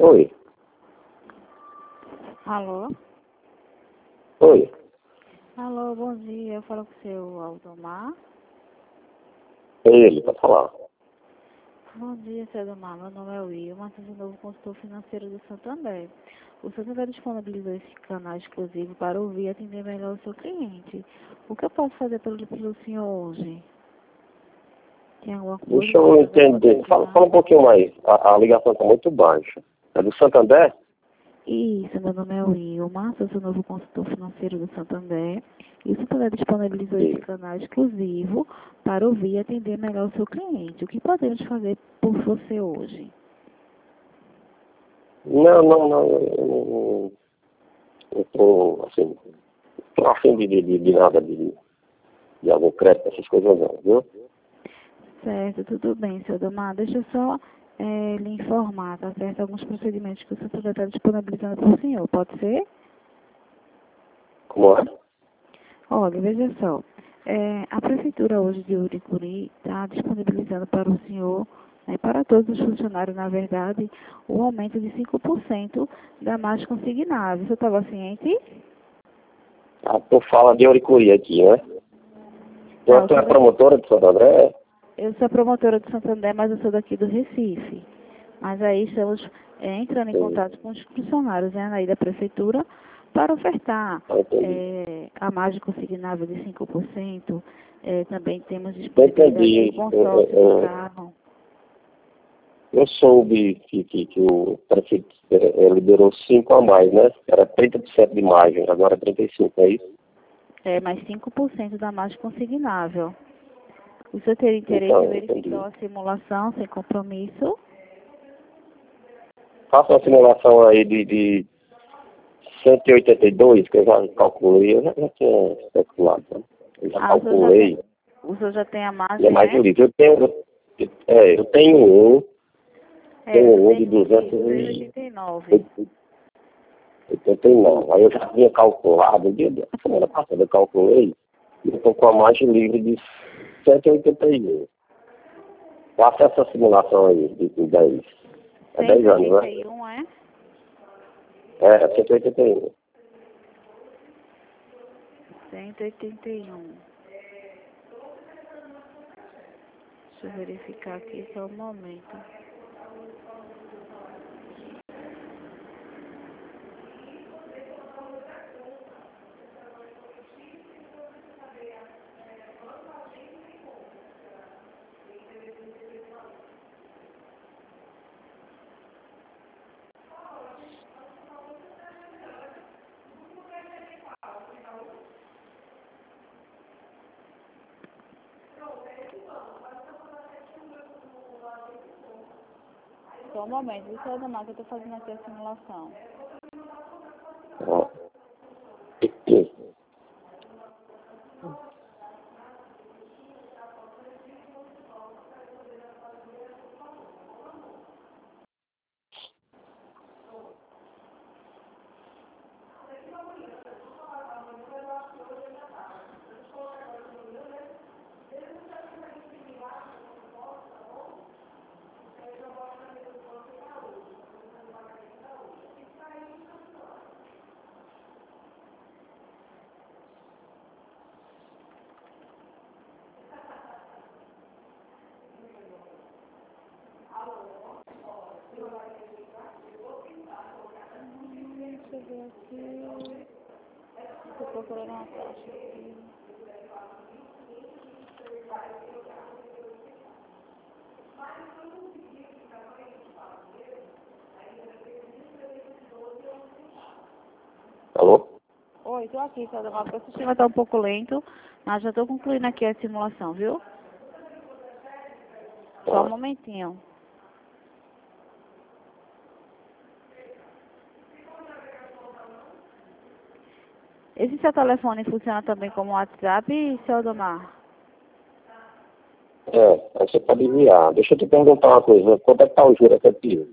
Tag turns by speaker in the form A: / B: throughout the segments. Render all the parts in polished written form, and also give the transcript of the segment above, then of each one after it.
A: Oi,
B: Alô?
A: oi.
B: Alô, bom dia. Eu falo com o seu Aldomar.
A: É ele, para falar.
B: Bom dia, seu Aldomar. Meu nome é Wilma, sou o novo consultor financeiro do Santander. O Santander disponibilizou esse canal exclusivo para ouvir e atender melhor o seu cliente. O que eu posso fazer pelo senhor hoje? Tem alguma coisa
A: Deixa eu
B: que eu possa
A: entender. Fala
B: ajudar?
A: um pouquinho mais. A ligação está muito baixa. É do Santander?
B: Isso, meu nome é Wilma, sou o novo consultor financeiro do Santander. E o Santander disponibilizou esse
A: Sim.
B: canal exclusivo para ouvir e atender melhor o seu cliente. O que podemos fazer por você hoje?
A: Não. Eu tô, assim, tô afim de nada de algum crédito, essas coisas não, viu?
B: Certo, tudo bem, seu Domar. Deixa eu só lhe informar, tá certo? Alguns procedimentos que o Santander está disponibilizando para o senhor, pode ser?
A: Como é?
B: Olha, veja só. A Prefeitura hoje de Uricuri está disponibilizando para o senhor, para todos os funcionários, na verdade, o aumento de 5% da margem consignável. Você estava ciente?
A: Tu fala de Oricuri aqui, né?
B: Não,
A: Tu é promotora de Santander?
B: eu sou promotora de Santander, mas eu sou daqui do Recife. Mas aí estamos entrando em
A: Sim.
B: contato com os funcionários, aí da Prefeitura para ofertar
A: Entendi.
B: a margem consignável de 5%. Também temos disponibilidade do
A: Entendi.
B: consórcio do carro.
A: Eu soube que o prefeito liberou 5 a mais, né? Era 30% de margem, agora 35%, é isso?
B: Mais 5% da margem consignável. O senhor teria interesse
A: Então,
B: em verificar
A: entendi.
B: a simulação sem compromisso?
A: Faça uma simulação aí de 182, que eu já calculei, eu já tinha calculado, né? Eu já calculei,
B: O senhor já tem a
A: e
B: margem,
A: é mais
B: né?
A: um livro. Eu tenho um de
B: 289.
A: 289. Aí eu já tinha calculado, a semana passada eu calculei, e eu estou com a margem livre de 181. Faça essa simulação aí de 10. É 10 anos, né?
B: 181, é?
A: É, 181.
B: 181. Deixa eu verificar aqui só um momento. Só um momento, deixa eu dar que eu estou fazendo aqui a simulação.
A: Ó.
B: Deixa eu ver aqui. Estou procurando uma taxa aqui.
A: Alô?
B: Oi, estou aqui, só o sistema está um pouco lento, mas já estou concluindo aqui a simulação, viu? Só um momentinho. Esse seu telefone funciona também como WhatsApp, seu Aldomar?
A: Aí você pode enviar. Deixa eu te perguntar uma coisa. Quanto é que está o juro efetivo?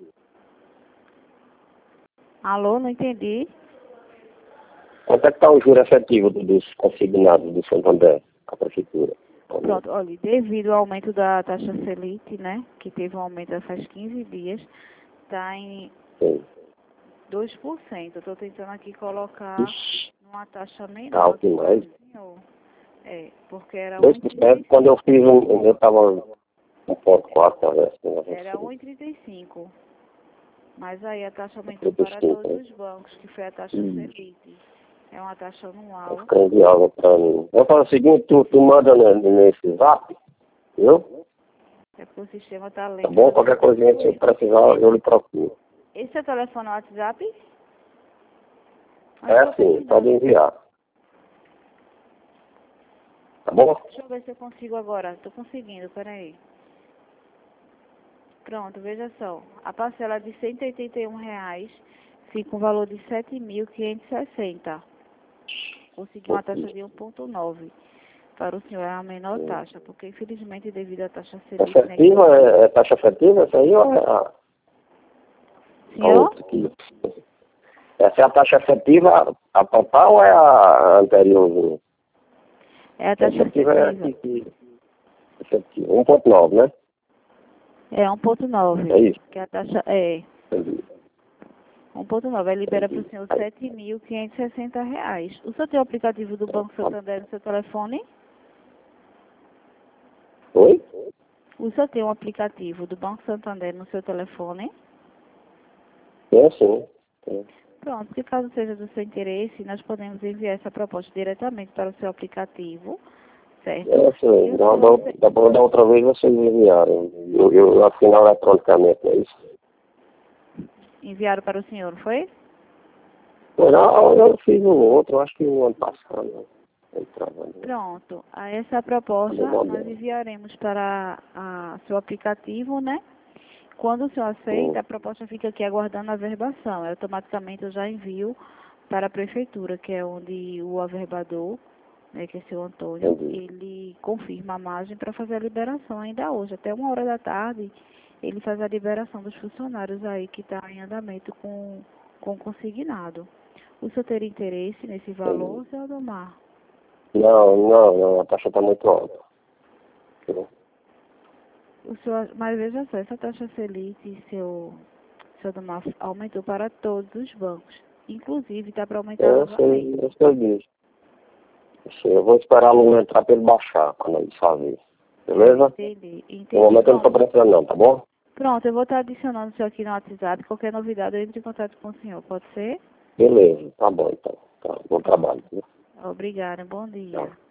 B: Alô, não entendi.
A: Quanto é que está o juro efetivo dos consignados do Santander, a prefeitura?
B: Pronto, olha, devido ao aumento da taxa Selic, né, que teve um aumento faz 15 dias, está em
A: Sim.
B: 2%. Eu estou tentando aqui colocar
A: Ixi,
B: numa taxa menor.
A: alto demais.
B: Senhor. Porque era
A: 2%, quando eu fiz eu estava 1,4, parece.
B: Era 1,35. Mas aí a taxa aumentou para todos os bancos, que foi a taxa Selic. É uma taxa anual.
A: Fica inviável para mim. Eu falo o seguinte, tu manda nesse zap, viu?
B: É porque o sistema está lento.
A: Tá bom? Qualquer coisinha que você precisar, eu lhe procuro.
B: Esse é o telefone no WhatsApp?
A: É sim, pode enviar. Tá bom?
B: Deixa eu ver se eu consigo agora. Estou conseguindo, peraí. Pronto, veja só. A parcela de R$ 181 fica um valor de 7.560. Consegui uma taxa de 1,9. Para o senhor é a menor taxa, porque infelizmente devido à taxa Selic...
A: Efetiva? É taxa efetiva essa aí ou é a
B: Senhor?
A: outra aqui? Essa é a taxa efetiva, a total ou é a anteriorzinha?
B: É a taxa
A: efetiva. É
B: efetiva.
A: aqui, efetiva. 1,9, né?
B: É 1,9.
A: É isso?
B: Que a taxa é
A: Entendi.
B: 1,9. Aí libera para o senhor R$ 7.560. O senhor tem o aplicativo do Banco Santander no seu telefone?
A: Oi?
B: O senhor tem um aplicativo do Banco Santander no seu telefone?
A: É sim. É.
B: Pronto, porque caso seja do seu interesse, nós podemos enviar essa proposta diretamente para o seu aplicativo, certo?
A: É sim. Da outra vez vocês enviaram. Eu assinei eletronicamente, é isso?
B: Enviaram para o senhor, não foi?
A: Não, eu fiz um outro, acho que o ano passado.
B: Pronto. A essa proposta nós enviaremos para seu aplicativo, né? Quando o senhor aceita, a proposta fica aqui aguardando a averbação. Automaticamente eu já envio para a prefeitura, que é onde o averbador, né, que é seu Antônio, ele confirma a margem para fazer a liberação ainda hoje. Até 1 hora da tarde, ele faz a liberação dos funcionários aí que está em andamento com o consignado. O senhor teria interesse nesse valor, seu Adomar?
A: Não, a taxa está muito alta.
B: Mas veja só, essa taxa Selic, seu Adomar, aumentou para todos os bancos. Inclusive, está para aumentar novamente.
A: Eu sei disso. Eu vou esperar o aluno entrar para ele baixar, quando ele fazer. Beleza?
B: Entendi.
A: No momento eu não estou precisando não, tá bom?
B: Pronto, eu vou estar adicionando o senhor aqui no WhatsApp. Qualquer novidade, eu entro em contato com o senhor. Pode ser?
A: Beleza, tá bom então. Tá, bom trabalho.
B: Obrigada, bom dia.
A: Tá.